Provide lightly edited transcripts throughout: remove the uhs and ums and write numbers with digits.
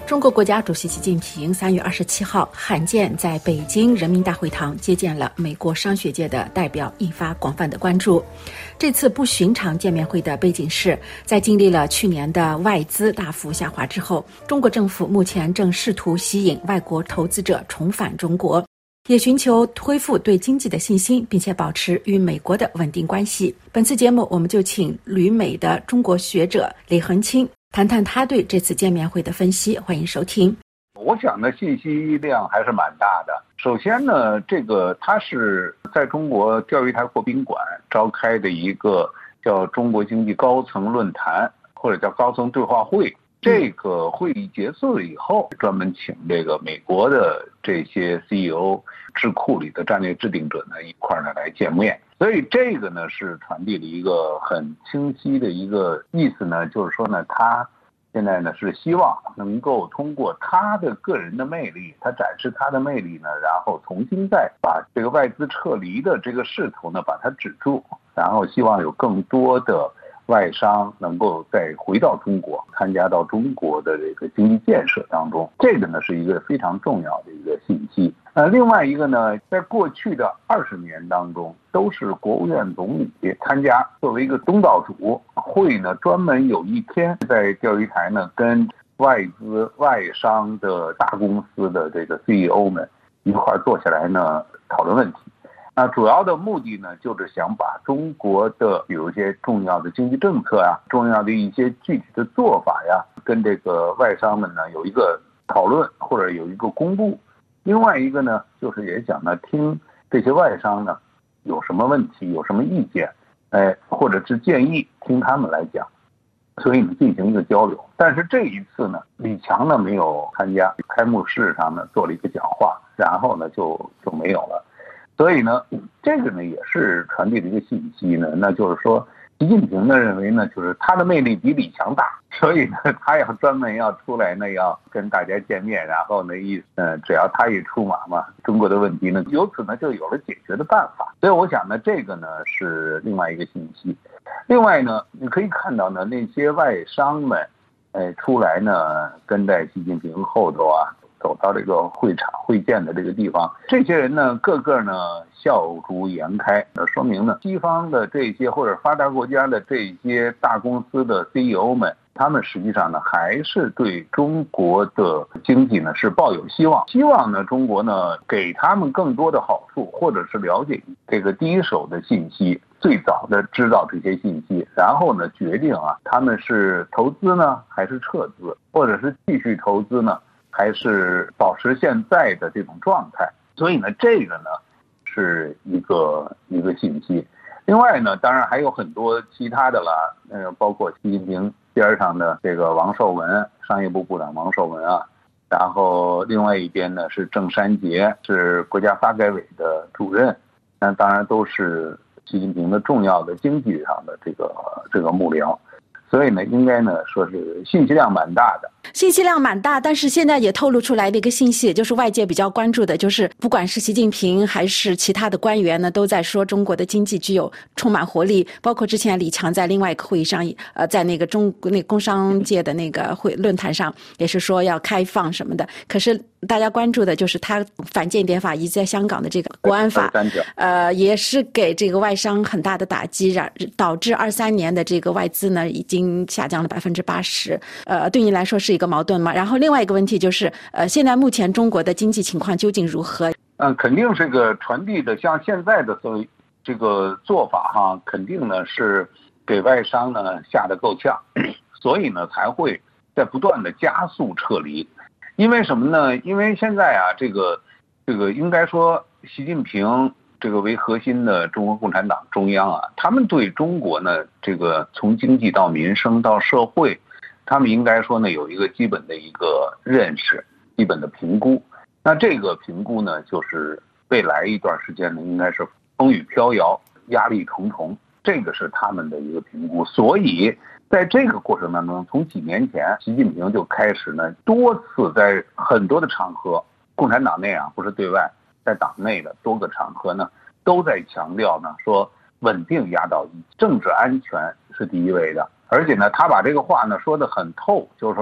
中国国家主席习近平3月27号罕见在北京人民大会堂接见了美国商学界的代表，引发广泛的关注。这次不寻常见面会的背景是，在经历了去年的外资大幅下滑之后，中国政府目前正试图吸引外国投资者重返中国，也寻求恢复对经济的信心，并且保持与美国的稳定关系。本次节目我们就请旅美的中国学者李恒清谈谈他对这次见面会的分析，欢迎收听。 我想呢，信息量还是蛮大的。首先呢，它是在中国钓鱼台国宾馆召开的一个叫中国经济高层论坛，或者叫高层对话会。这个会议结束了以后，专门请这个美国的这些 CEO、智库里的战略制定者呢一块呢来见面。所以这个呢是传递了一个很清晰的一个意思呢，就是说呢，他现在呢是希望能够通过他的个人的魅力，他展示他的魅力呢，然后重新再把这个外资撤离的这个势头呢把它止住，然后希望有更多的外商能够再回到中国，参加到中国的这个经济建设当中，这个呢是一个非常重要的一个信息。另外一个呢，在过去的20年当中，都是国务院总理参加，作为一个东道主，会呢专门有一天在钓鱼台呢跟外资外商的大公司的这个 CEO 们一块坐下来呢讨论问题。主要的目的呢，就是想把中国的比如一些重要的经济政策呀，重要的一些具体的做法呀，跟这个外商们呢有一个讨论或者有一个公布。另外一个呢，就是也想呢听这些外商呢有什么问题，有什么意见，或者是建议，听他们来讲，所以呢进行一个交流。但是这一次呢，李强呢没有参加，开幕式上呢做了一个讲话，然后呢就没有了。所以呢，这个呢也是传递的一个信息呢，那就是说，习近平呢认为呢，就是他的魅力比李强大，所以呢，他要专门要出来呢，要跟大家见面，然后呢，只要他一出马嘛，中国的问题呢，由此呢就有了解决的办法。所以我想呢，这个呢是另外一个信息。另外呢，你可以看到呢，那些外商们，出来呢，跟在习近平后头啊。走到这个会场会见的这个地方，这些人呢个个呢笑逐颜开，说明呢西方的这些或者发达国家的这些大公司的 CEO 们，他们实际上呢还是对中国的经济呢是抱有希望，希望呢中国呢给他们更多的好处，或者是了解这个第一手的信息，最早的知道这些信息，然后呢决定他们是投资呢还是撤资，或者是继续投资呢还是保持现在的这种状态。所以呢这个呢是一个信息。另外呢当然还有很多其他的了，包括习近平边上的这个王受文，商业部部长王受文然后另外一边呢是郑山杰，是国家发改委的主任，那当然都是习近平的重要的经济上的这个幕僚。所以呢应该呢说是信息量蛮大的。 信息量蛮大，但是现在也透露出来的一个信息，也就是外界比较关注的，就是不管是习近平还是其他的官员呢，都在说中国的经济具有充满活力。包括之前李强在另外一个会议上，在那个工商界的那个论坛上，也是说要开放什么的。可是大家关注的就是他反间谍法以及在香港的这个国安法，也是给这个外商很大的打击，导致23年的这个外资呢已经下降了80%。对你来说是一个矛盾吗？然后另外一个问题就是，现在目前中国的经济情况究竟如何？ 肯定这个传递的像现在的这个做法肯定呢是给外商呢下得够呛，所以呢才会在不断的加速撤离。因为什么呢？因为现在这个应该说习近平这个为核心的中国共产党中央他们对中国呢这个从经济到民生到社会，他们应该说呢有一个基本的一个认识，基本的评估。那这个评估呢就是未来一段时间呢应该是风雨飘摇，压力重重，这个是他们的一个评估。所以在这个过程当中，从几年前习近平就开始呢多次在很多的场合，共产党内不是对外，在党内的多个场合呢都在强调呢说稳定压倒一，政治安全是第一位的。而且呢他把这个话呢说得很透，就是说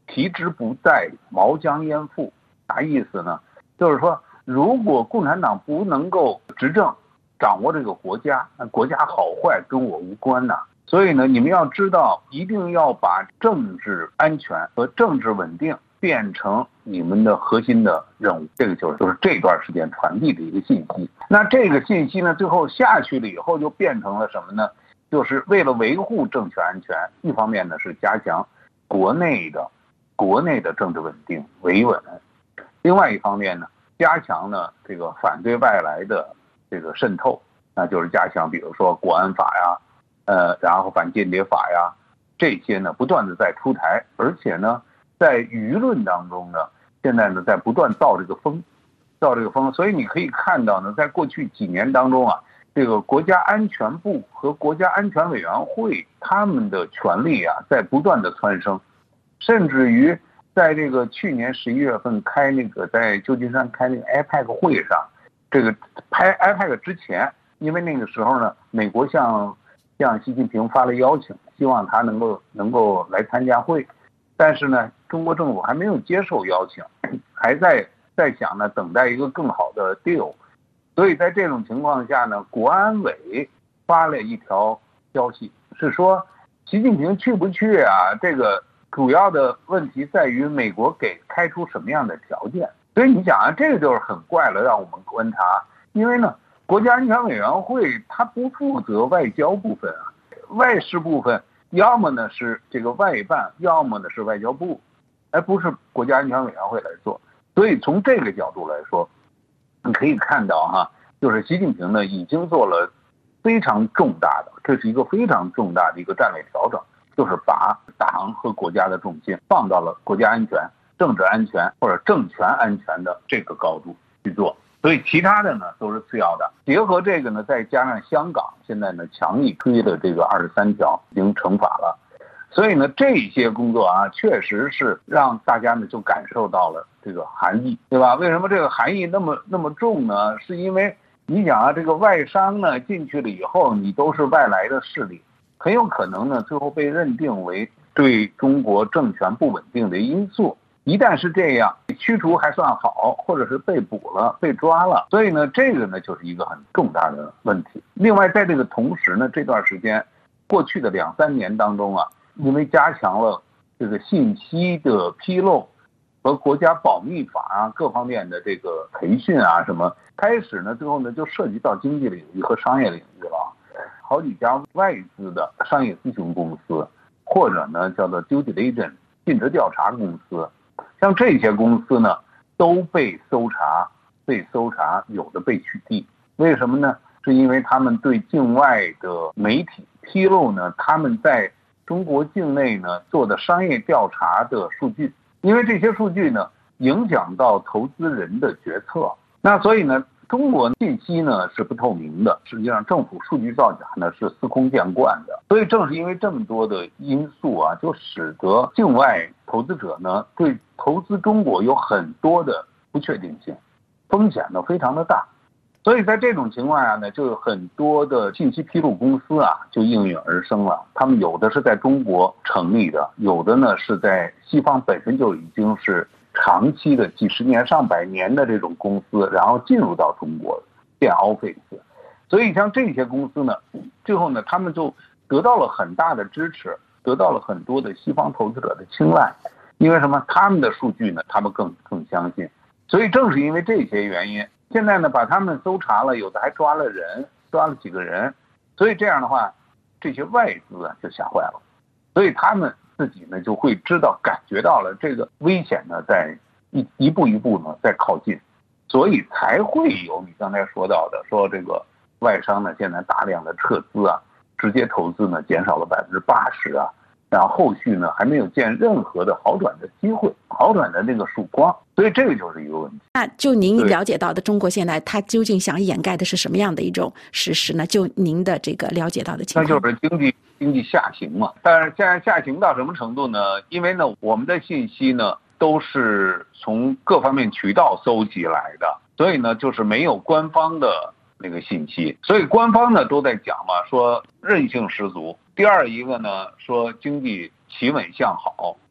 提之不在，毛将焉附？啥意思呢？就是说，如果共产党不能够执政，掌握这个国家，那国家好坏跟我无关呐。所以呢，你们要知道，一定要把政治安全和政治稳定变成你们的核心的任务。这个就是这段时间传递的一个信息。那这个信息呢，最后下去了以后，就变成了什么呢？就是为了维护政权安全，一方面呢是加强国内的政治稳定维稳，另外一方面呢，加强呢这个反对外来的这个渗透，那就是加强比如说国安法呀，然后反间谍法呀，这些呢不断的在出台，而且呢在舆论当中呢，现在呢在不断造这个风，所以你可以看到呢，在过去几年当中啊，这个国家安全部和国家安全委员会他们的权力啊在不断的蹿升，甚至于在这个去年11月份开那个在旧金山开那个 APEC 会上，这个拍 APEC 之前，因为那个时候呢，美国向习近平发了邀请，希望他能够来参加会，但是呢，中国政府还没有接受邀请，还在想呢，等待一个更好的 deal。所以在这种情况下呢，国安委发了一条消息，是说习近平去不去啊？这个主要的问题在于美国给开出什么样的条件。所以你想啊，这个就是很怪了，让我们观察。因为呢，国家安全委员会它不负责外交部分啊，外事部分要么呢是这个外办，要么呢是外交部，而不是国家安全委员会来做。所以从这个角度来说，你可以看到哈，就是习近平呢已经做了非常重大的，这是一个非常重大的一个战略调整，就是把党和国家的重心放到了国家安全、政治安全或者政权安全的这个高度去做，所以其他的呢都是次要的。结合这个呢，再加上香港现在呢强力推的这个23条已经惩罚了，所以呢这些工作啊，确实是让大家呢就感受到了这个含义，对吧？为什么这个含义那么重呢？是因为你想啊，这个外商呢进去了以后，你都是外来的势力，很有可能呢最后被认定为对中国政权不稳定的因素。一旦是这样，驱逐还算好，或者是被捕了、被抓了，所以呢，这个呢就是一个很重大的问题。另外，在这个同时呢，这段时间，过去的2-3年当中啊，因为加强了这个信息的披露和国家保密法啊各方面的这个培训啊什么，开始呢最后呢就涉及到经济领域和商业领域了。好几家外资的商业咨询公司，或者呢叫做 due diligence 尽职调查公司，像这些公司呢都被搜查，有的被取缔。为什么呢？是因为他们对境外的媒体披露呢他们在中国境内呢做的商业调查的数据，因为这些数据呢影响到投资人的决策。那所以呢，中国信息呢是不透明的，实际上政府数据造假呢是司空见惯的。所以正是因为这么多的因素啊，就使得境外投资者呢对投资中国有很多的不确定性，风险呢非常的大。所以在这种情况下呢，就有很多的信息披露公司啊就应运而生了。他们有的是在中国成立的，有的呢是在西方本身就已经是长期的几十年上百年的这种公司，然后进入到中国建 office。 所以像这些公司呢，最后呢他们就得到了很大的支持，得到了很多的西方投资者的青睐。因为什么？他们的数据呢他们更相信。所以正是因为这些原因，现在呢把他们搜查了，有的还抓了几个人。所以这样的话，这些外资啊就吓坏了，所以他们自己呢就会感觉到了这个危险呢在一步一步呢在靠近，所以才会有你刚才说到的，说这个外商呢现在大量的撤资啊，直接投资呢减少了80%啊，然后后续呢还没有见任何的好转的机会，好转的那个曙光。所以这个就是一个问题。 那就您了解到的中国现在它究竟想掩盖的是什么样的一种事实呢？就您的这个了解到的情况， 那就是经济下行嘛。但是现在下行到什么程度呢？因为呢我们的信息呢都是从各方面渠道搜集来的，所以呢就是没有官方的那个信息。所以官方呢都在讲嘛，说韧性十足。第二一个呢说经济企稳向好。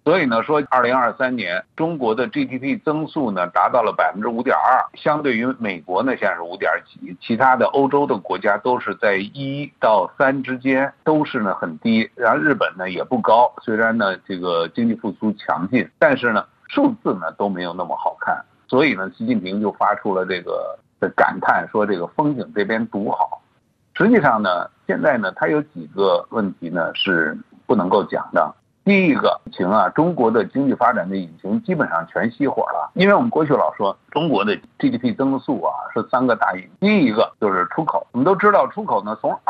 所以呢，说2023年中国的 GDP 增速呢达到了5.2%，相对于美国呢现在是5点几，其他的欧洲的国家都是在1到3之间，都是呢很低。然后日本呢也不高，虽然呢这个经济复苏强劲，但是呢数字呢都没有那么好看。所以呢，习近平就发出了这个感叹，说这个风景这边独好。实际上呢，现在呢，它有几个问题呢是不能够讲的。第一个引擎啊，中国的经济发展的引擎基本上全熄火了。因为我们过去老说中国的 GDP 增速啊是3个大引擎，第一个就是出口。我们都知道出口呢，从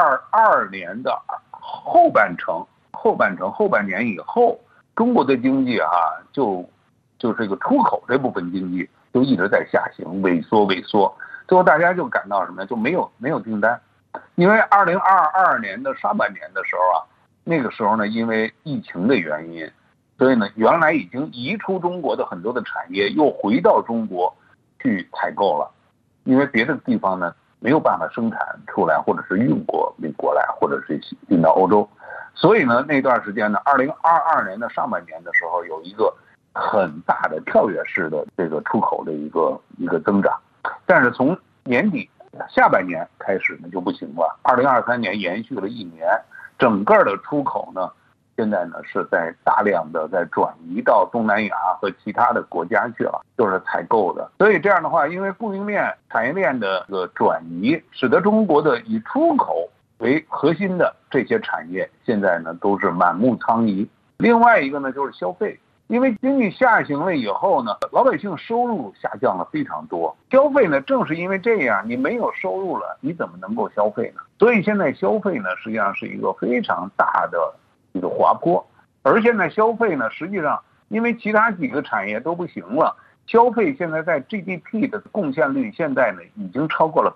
2022年的后半年以后，中国的经济啊就这个出口这部分经济就一直在下行，萎缩，最后大家就感到什么呢？就没有订单。因为2022年的上半年的时候啊，那个时候呢，因为疫情的原因，所以呢，原来已经移出中国的很多的产业又回到中国去采购了，因为别的地方呢没有办法生产出来，或者是运过美国来，或者是运到欧洲，所以呢，那段时间呢，2022年的上半年的时候有一个很大的跳跃式的这个出口的一个增长，但是从年底下半年开始呢就不行了。2023年延续了1年，整个的出口呢，现在呢是在大量的在转移到东南亚和其他的国家去了，就是采购的。所以这样的话，因为供应链、产业链的这个转移，使得中国的以出口为核心的这些产业，现在呢都是满目疮痍。另外一个呢就是消费。因为经济下行了以后呢，老百姓收入下降了非常多，消费呢正是因为这样，你没有收入了，你怎么能够消费呢？所以现在消费呢实际上是一个非常大的一个滑坡，而现在消费呢实际上因为其他几个产业都不行了，消费现在在 GDP 的贡献率现在呢已经超过了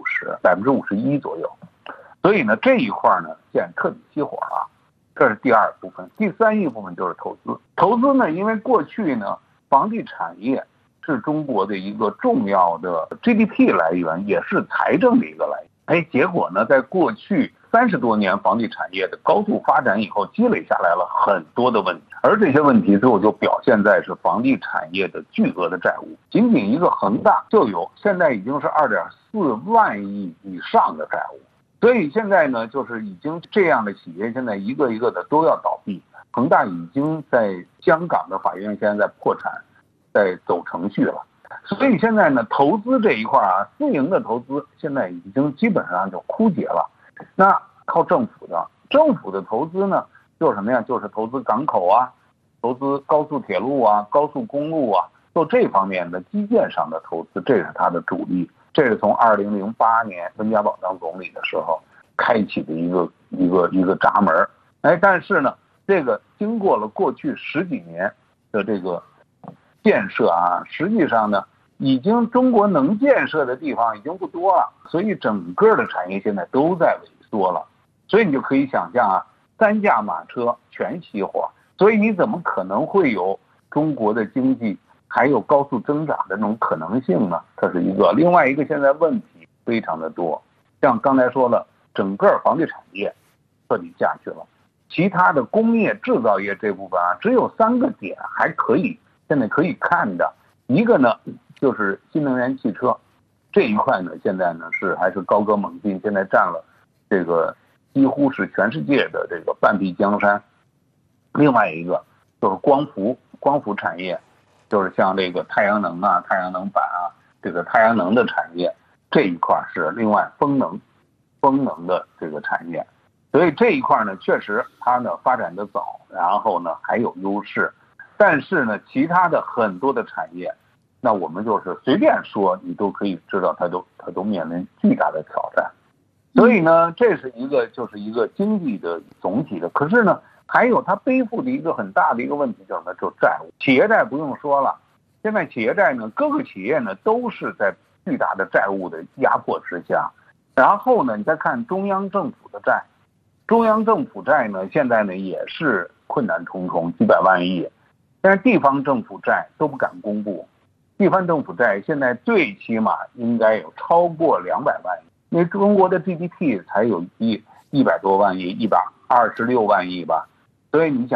50%，51%左右，所以呢这一块呢现在彻底熄火了。这是第二部分。第三一部分就是投资。投资呢，因为过去呢，房地产业是中国的一个重要的 GDP 来源，也是财政的一个来源。结果呢，在过去30多年房地产业的高度发展以后，积累下来了很多的问题，而这些问题最后就表现在是房地产业的巨额的债务。仅仅一个恒大就有现在已经是2.4万亿以上的债务。所以现在呢，就是已经这样的企业现在一个一个的都要倒闭。恒大已经在香港的法院现在在破产，在走程序了。所以现在呢，投资这一块啊，私营的投资现在已经基本上就枯竭了。那靠政府的投资呢，就是什么呀？就是投资港口啊，投资高速铁路啊、高速公路啊，做这方面的基建上的投资，这是它的主力。这是从2008年温家宝当总理的时候开启的一个闸门。但是呢，这个经过了过去10几年的这个建设啊，实际上呢，已经中国能建设的地方已经不多了，所以整个的产业现在都在萎缩了。所以你就可以想象啊，3驾马车全熄火，所以你怎么可能会有中国的经济还有高速增长的那种可能性呢？这是一个。另外一个，现在问题非常的多，像刚才说了，整个房地产业彻底下去了，其他的工业制造业这部分啊，只有3个点还可以现在可以看的。一个呢就是新能源汽车这一块呢，现在呢还是高歌猛进，现在占了这个几乎是全世界的这个半壁江山。另外一个就是光伏产业。就是像这个太阳能啊、太阳能板啊，这个太阳能的产业这一块是另外风能的这个产业，所以这一块呢，确实它呢发展的早，然后呢还有优势，但是呢，其他的很多的产业，那我们就是随便说，你都可以知道它都面临巨大的挑战，所以呢，这是就是一个经济的总体的，可是呢。还有它背负的一个很大的一个问题叫什么？就是债务。企业债不用说了，现在企业债呢，各个企业呢都是在巨大的债务的压迫之下。然后呢，你再看中央政府的债，中央政府债呢现在呢也是困难重重，几百万亿。但是地方政府债都不敢公布，地方政府债现在最起码应该有超过200万亿，因为中国的 GDP 才有100多万亿，126万亿吧。所以你想，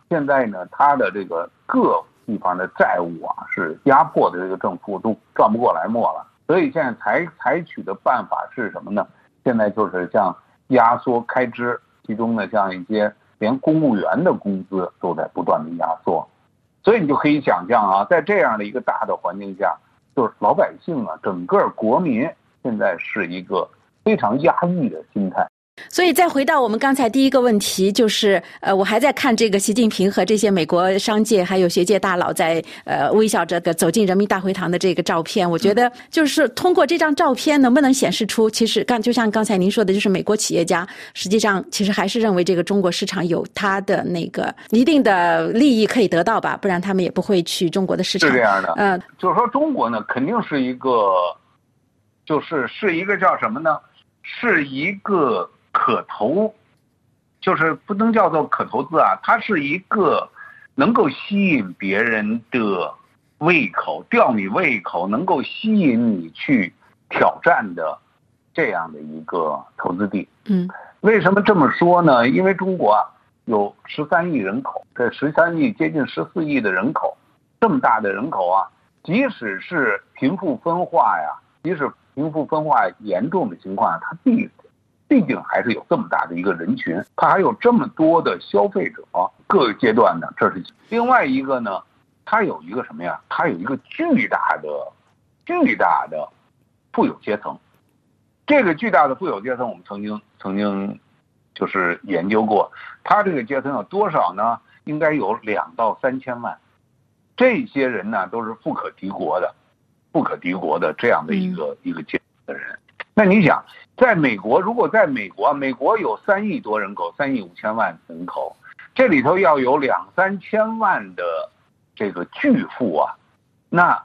现在呢，他的这个各地方的债务啊，是压迫的这个政府都转不过来墨了。所以现在采取的办法是什么呢？现在就是像压缩开支，其中呢，像一些连公务员的工资都在不断的压缩。所以你就可以想象啊，在这样的一个大的环境下，就是老百姓啊，整个国民现在是一个非常压抑的心态。 所以再回到我们刚才第一个问题，就是我还在看这个习近平和这些美国商界还有学界大佬在微笑着走进人民大会堂的这个照片，我觉得就是通过这张照片能不能显示出，其实就像刚才您说的，就是美国企业家实际上其实还是认为这个中国市场有它的那个一定的利益可以得到吧，不然他们也不会去中国的市场。 是这样的，就是说中国呢肯定是一个，是一个叫什么呢？是一个可投，就是不能叫做可投资啊，它是一个能够吸引别人的胃口，吊你胃口，能够吸引你去挑战的这样的一个投资地。为什么这么说呢？因为中国啊有13亿人口，这13亿接近14亿的人口，这么大的人口啊，即使是贫富分化严重的情况，它毕竟还是有这么大的一个人群，它还有这么多的消费者，各个阶段的，这是另外一个呢。它有一个什么呀？它有一个巨大的富有阶层。这个巨大的富有阶层，我们曾经就是研究过，它这个阶层有多少呢？应该有2到3千万。这些人呢，都是富可敌国的这样的一个阶层的人。那你想，在美国，如果在美国有3亿多人口，3亿5千万人口，这里头要有2、3千万的这个巨富啊，那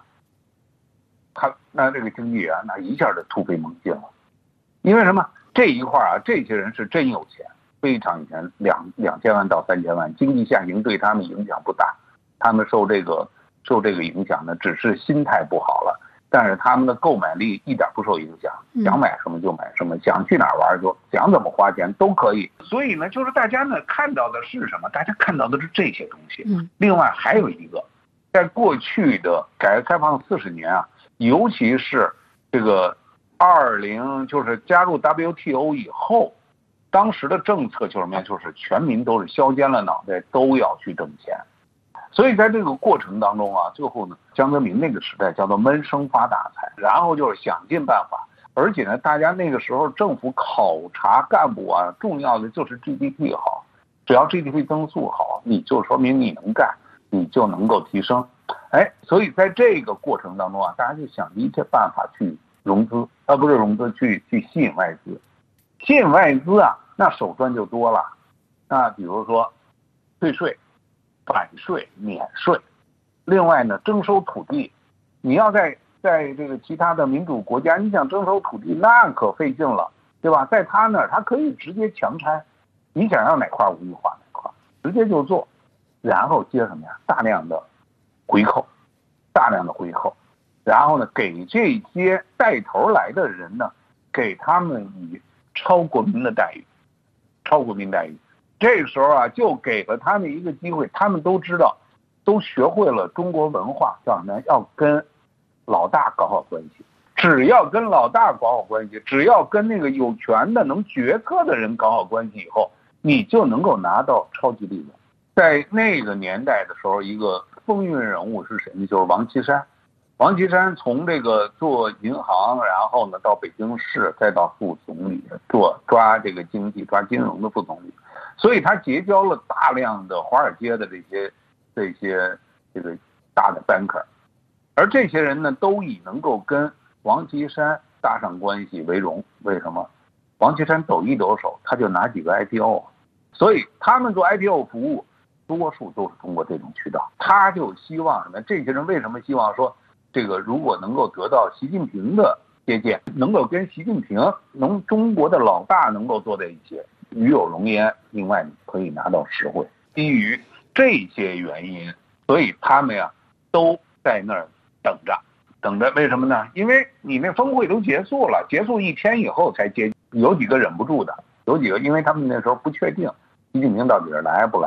这个经济啊，那一下就突飞猛进了。因为什么？这一块啊，这些人是真有钱，非常有钱，2千万到3千万，经济下行对他们影响不大，他们受这个影响呢，只是心态不好了。但是他们的购买力一点不受影响，想买什么就买什么，想去哪儿玩就想怎么花钱都可以。所以呢，就是大家呢看到的是什么？大家看到的是这些东西。另外还有一个，在过去的改革开放40年啊，尤其是这个就是加入 WTO 以后，当时的政策就是什么呀？就是全民都是削尖了脑袋都要去挣钱。所以在这个过程当中啊，最后呢，江泽民那个时代叫做闷声发大财，然后就是想尽办法，而且呢，大家那个时候政府考察干部啊，重要的就是 GDP 好，只要 GDP 增速好，你就说明你能干，你就能够提升。所以在这个过程当中啊，大家就想一切办法去融资，不是融资，去吸引外资。吸引外资啊，那手段就多了。那比如说退税、返税、免税，另外呢，征收土地。你要在这个其他的民主国家，你想征收土地那可费劲了，对吧？在他那儿，他可以直接强拆，你想要哪块无意化哪块，直接就做，然后接什么呀？大量的回扣，然后呢，给这些带头来的人呢，给他们以超国民待遇。这个时候啊，就给了他们一个机会，他们都知道，都学会了中国文化，叫什么呀？要跟老大搞好关系。只要跟老大搞好关系，只要跟那个有权的能决策的人搞好关系以后，你就能够拿到超级利润。在那个年代的时候，一个风云人物是谁呢？就是王岐山。王岐山从这个做银行，然后呢到北京市，再到副总理，抓这个经济、抓金融的副总理，所以他结交了大量的华尔街的这些这个大的 banker， 而这些人呢都以能够跟王岐山搭上关系为荣。为什么？王岐山抖一抖手，他就拿几个 IPO， 所以他们做 IPO 服务，多数都是通过这种渠道。他就希望什么？这些人为什么希望说？这个如果能够得到习近平的接见，能够跟习近平中国的老大能够坐在一起，与有荣焉。另外你可以拿到实惠。基于这些原因，所以他们呀都在那儿等着。为什么呢？因为你那峰会都结束了，结束1天以后才有几个忍不住的，有几个因为他们那时候不确定习近平到底是来不来，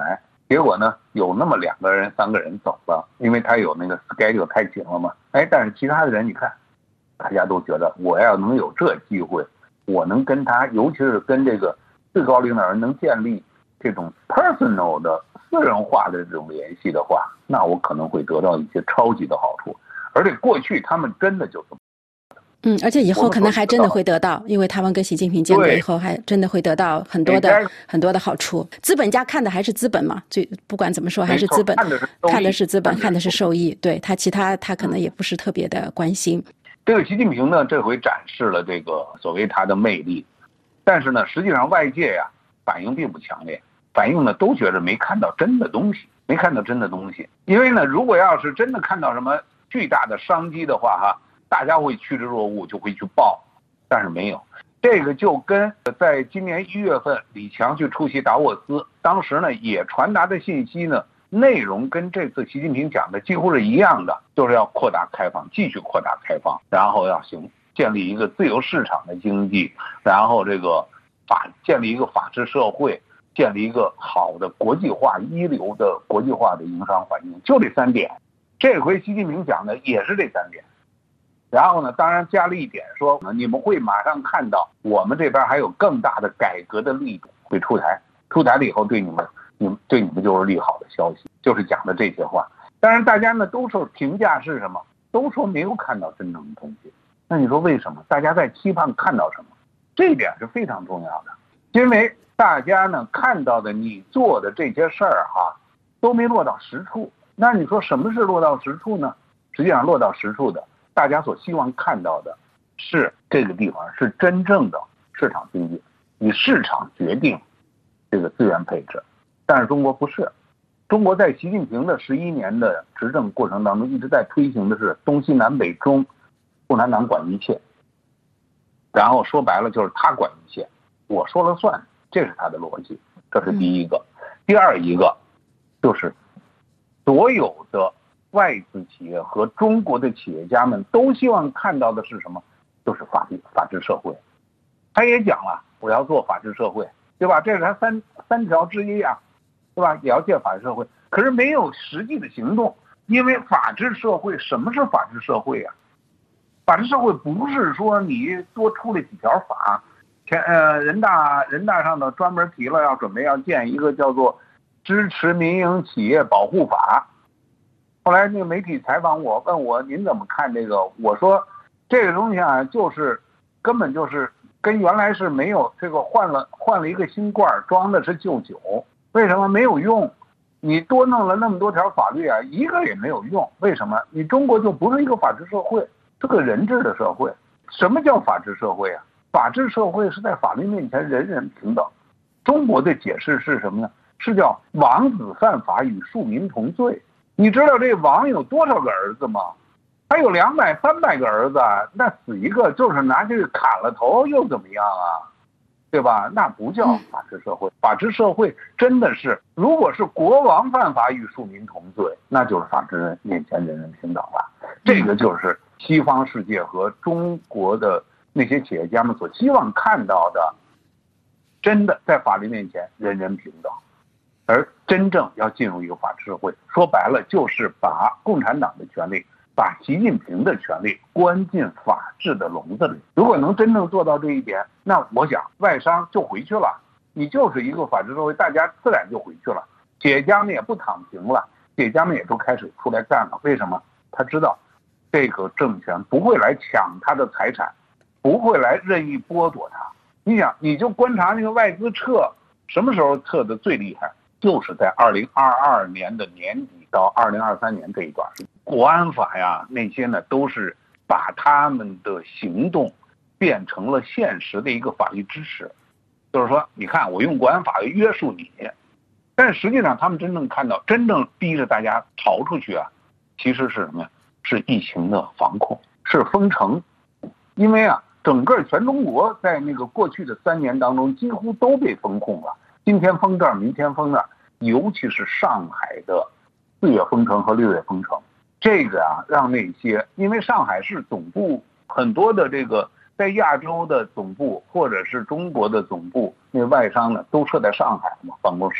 结果呢，有那么2个人、3个人走了，因为他有那个 schedule 太紧了嘛。但是其他的人，你看，大家都觉得我要能有这机会，我能跟他，尤其是跟这个最高领导人能建立这种 personal 的私人化的这种联系的话，那我可能会得到一些超级的好处。而且过去他们真的就是而且以后可能还真的会得到，因为他们跟习近平见过以后，还真的会得到很多的好处。资本家看的还是资本嘛，不管怎么说还是资本，看的是资本，看的是收益。对他其他他可能也不是特别的关心。 这个习近平呢，这回展示了这个所谓他的魅力，但是呢，实际上外界呀反应并不强烈，反应呢都觉得没看到真的东西，没看到真的东西。因为呢，如果要是真的看到什么巨大的商机的话，大家会趋之若鹜，就会去报，但是没有。这个就跟在今年1月份李强去出席达沃斯，当时呢也传达的信息呢，内容跟这次习近平讲的几乎是一样的，就是要扩大开放，继续扩大开放，然后要建立一个自由市场的经济，然后这个建立一个法治社会，建立一个好的国际化一流的国际化的营商环境，就这3点。这回习近平讲的也是这3点。然后呢，当然加了一点说，你们会马上看到我们这边还有更大的改革的力度会出台了以后对你们就是利好的消息，就是讲的这些话。当然大家呢都说评价是什么，都说没有看到真正的东西。那你说为什么？大家在期盼看到什么？这一点是非常重要的，因为大家呢看到的你做的这些事儿都没落到实处。那你说什么是落到实处呢？实际上落到实处的，大家所希望看到的是这个地方是真正的市场经济，以市场决定这个资源配置。但是中国不是，中国在习近平的11年的执政过程当中一直在推行的是东西南北中，共产党管一切，然后说白了就是他管一切，我说了算，这是他的逻辑，这是第一个。第二一个就是所有的外资企业和中国的企业家们都希望看到的是什么？就是法治社会。他也讲了，我要做法治社会，对吧？这是他三条之一啊，对吧？也要建法治社会，可是没有实际的行动。因为法治社会，什么是法治社会啊？法治社会不是说你多出了几条法，人大上头专门提了准备要建一个叫做支持民营企业保护法。后来那个媒体采访我，问我您怎么看这个？我说这个东西就是根本就是跟原来是没有这个换了一个新罐，装的是旧酒。为什么没有用？你多弄了那么多条法律一个也没有用。为什么？你中国就不是一个法治社会，是个人治的社会。什么叫法治社会啊？法治社会是在法律面前人人平等。中国的解释是什么呢？是叫王子犯法与庶民同罪。你知道这王有多少个儿子吗？他有200、300个儿子，那死一个就是拿去砍了头又怎么样啊？对吧？那不叫法治社会。法治社会真的是，如果是国王犯法与庶民同罪，那就是法治面前人人平等了。这个就是西方世界和中国的那些企业家们所希望看到的，真的在法律面前人人平等。而真正要进入一个法治社会，说白了就是把共产党的权利，把习近平的权利关进法治的笼子里。如果能真正做到这一点，那我想外商就回去了，你就是一个法治社会，大家自然就回去了。企业家们也不躺平了，企业家们也都开始出来干了。为什么？他知道这个政权不会来抢他的财产，不会来任意剥夺他。你想，你就观察那个外资撤，什么时候撤的最厉害？就是在2022年的年底到2023年这一段时间。国安法那些呢都是把他们的行动变成了现实的一个法律支持。就是说你看我用国安法约束你，但实际上他们真正逼着大家逃出去其实是什么呀？是疫情的防控，是封城。因为整个全中国在那个过去的3年当中几乎都被封控了，今天封这儿，明天封那儿。尤其是上海的4月封城和6月封城，这个让那些，因为上海市总部很多的这个在亚洲的总部或者是中国的总部，那外商呢都设在上海嘛办公室，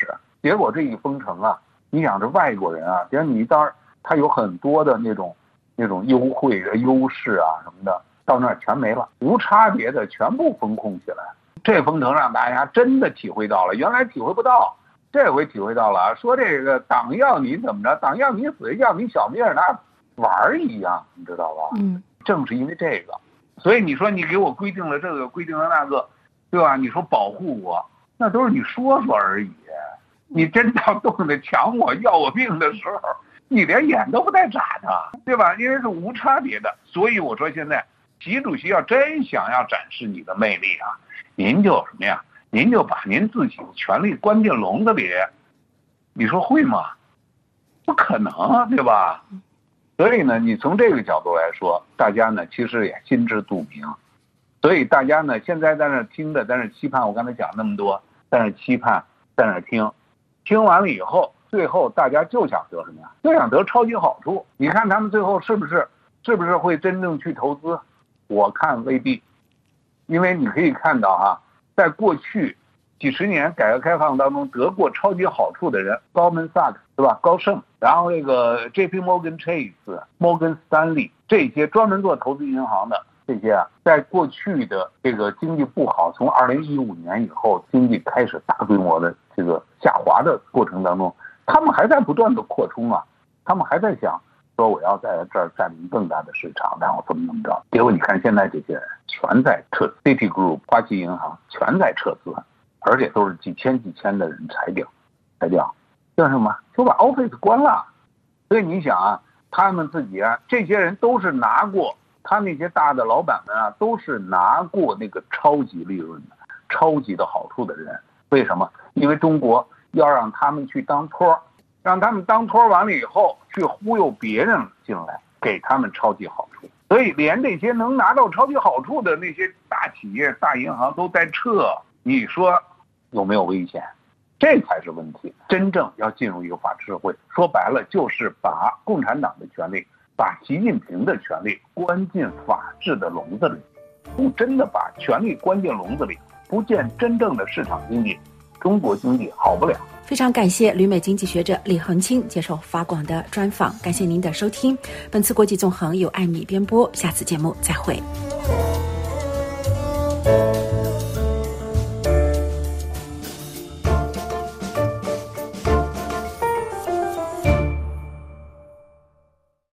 结果这一封城啊，你想这外国人啊，你当然他有很多的那种优惠的优势啊什么的，到那儿全没了，无差别的全部封控起来。这封城让大家真的体会到了，原来体会不到，这回体会到了啊。说这个党要你怎么着，党要你死，要你小命，那玩一样，你知道吧？正是因为这个，所以你说你给我规定了这个，规定了那个，对吧？你说保护我，那都是你说说而已。你真到动的抢我要我命的时候，你连眼都不带眨的，对吧？因为是无差别的。所以我说现在习主席要真想要展示你的魅力啊，您就什么呀？您就把您自己的权力关进笼子里，你说会吗？不可能啊，对吧？所以呢，你从这个角度来说，大家呢其实也心知肚明。所以大家呢现在在那听着，在那期盼，我刚才讲那么多，在那期盼，在那听，听完了以后，最后大家就想得什么呀？就想得超级好处。你看他们最后是不是会真正去投资？我看未必，因为你可以看到啊，在过去几十年改革开放当中得过超级好处的人，高门萨克对吧？高盛，然后那个 JP Morgan Chase、Morgan Stanley 这些专门做投资银行的这些啊，在过去的这个经济不好，从2015年以后经济开始大规模的这个下滑的过程当中，他们还在不断的扩充啊，他们还在想说我要在这儿占领更大的市场，然后怎么着。结果你看现在这些人全在撤 ，Citigroup 花旗银行全在撤资，而且都是几千的人裁掉，叫什么？就把 Office 关了。所以你想啊，他们自己啊，这些人都是拿过，他那些大的老板们啊，都是拿过那个超级利润的、超级的好处的人。为什么？因为中国要让他们去当托，让他们当托完了以后，去忽悠别人进来，给他们超级好处。所以连这些能拿到超级好处的那些大企业、大银行都在撤，你说有没有危险？这才是问题。真正要进入一个法治社会，说白了就是把共产党的权利、把习近平的权利关进法治的笼子里。不真的把权力关进笼子里，不见真正的市场经济，中国经济好不了。 非常感谢旅美经济学者李恒清接受法广的专访，感谢您的收听。本次国际纵横由艾米编播，下次节目再会。